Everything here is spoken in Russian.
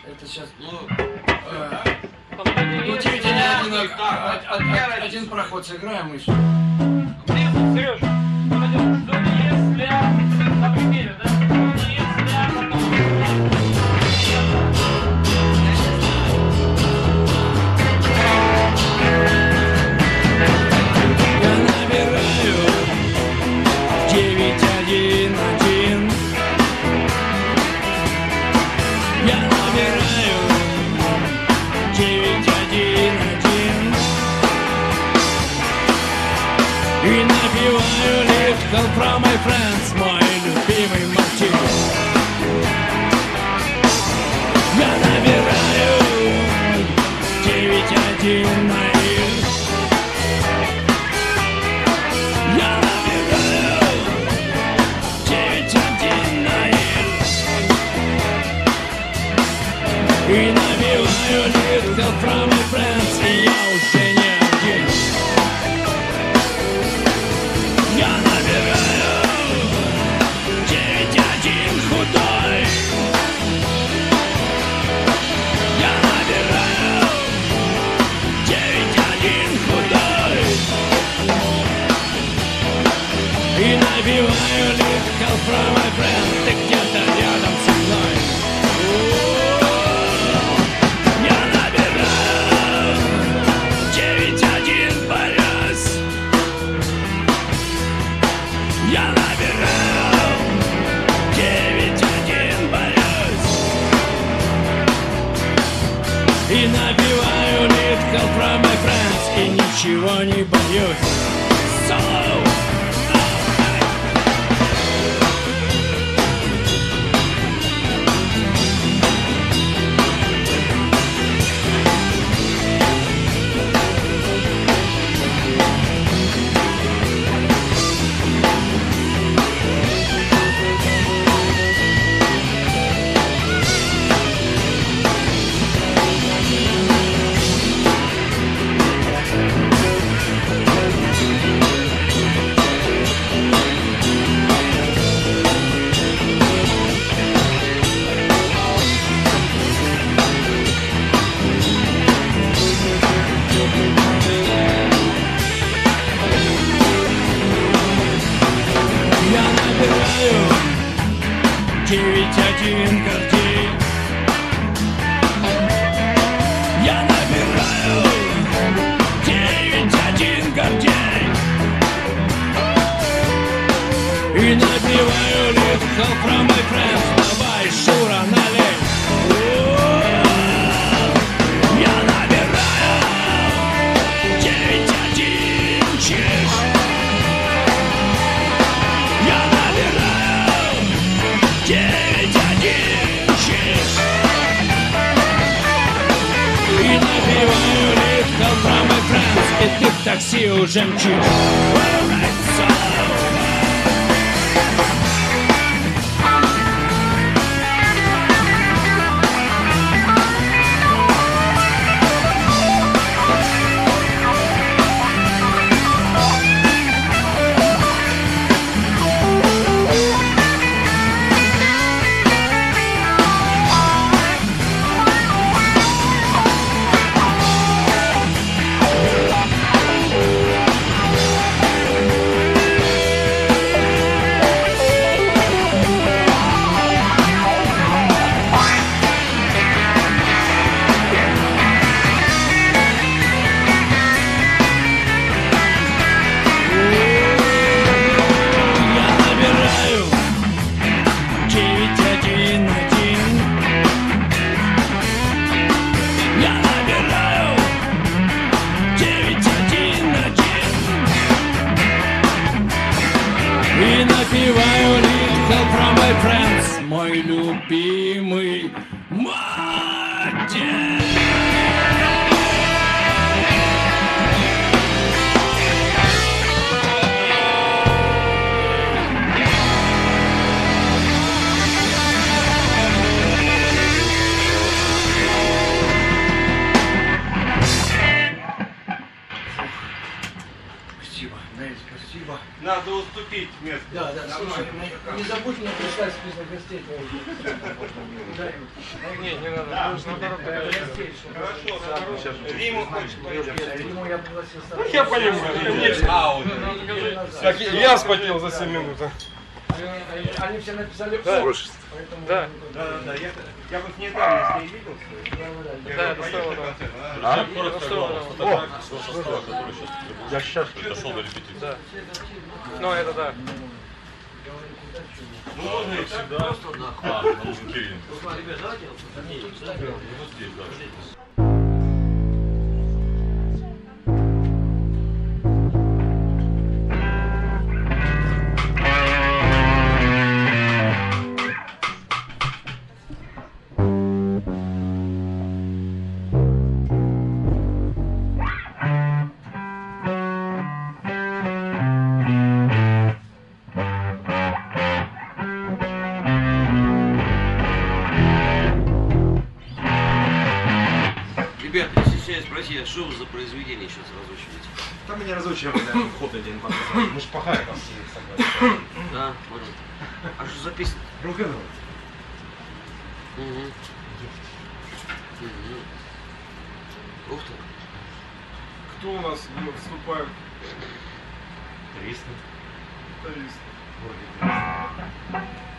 Это сейчас, ну, Ну, 9-1, один проход сыграем и все. Сереж, пойдем. Что если на примере, да? Что если потом... Я набираю 911. Я набираю 911 и напеваю Little from my friends, мой любимый мотив. Я набираю 911. Я набираю 911 и набиваю Little from my friends, и я уже не один. Я набираю 9-1 худой. Я набираю 9-1 худой и набиваю Little from my friends, ты где-то рядом со мной. Я набираю 9-1, борюсь. Я набираю 9-1, борюсь и набиваю Little from my friends, и ничего не боюсь. Solo! Я набираю 9-1 гордей. Я набираю 9-1 гордей и набиваю Little from my friends. Давай, Шура, налей. Я набираю 9-1 чиш. Я набираю 9-1 чиш и набиваю Little from my friends, и ты в такси уже мчишь. Alright, so. И напеваю Little from my friends, мой любимый мотив. Спасибо, Нель, спасибо. Надо уступить место. Да, слушай, не забудь мне прислать список гостей твоих. Не надо. Хорошо. Риму хочет. Риму я пригласил с собой. Я понимаю, конечно. Так, я спотел за 7 минут. Они все написали Да. поэтому... Да. Да. Я вот недавно с ней виделся. Да, это стоило, да. Я сейчас Дошел до репетиции. Да. Ну, это да. Ну, можно и всегда. А, нам нужен тренинг. Ребята, если сейчас спросили, а что вы за произведение сейчас разучиваете? Там меня разучивали, да, вход один показал. Мы ж по Харьковски собрали. Да, понял. А что записано? Рок-н-ролл. Угу. Ух ты. Кто у нас выступает? 300. 300.